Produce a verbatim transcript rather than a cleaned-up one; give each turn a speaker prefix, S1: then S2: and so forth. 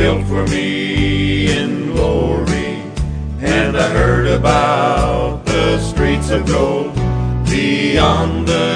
S1: built for me in glory. And I heard about the streets of gold beyond the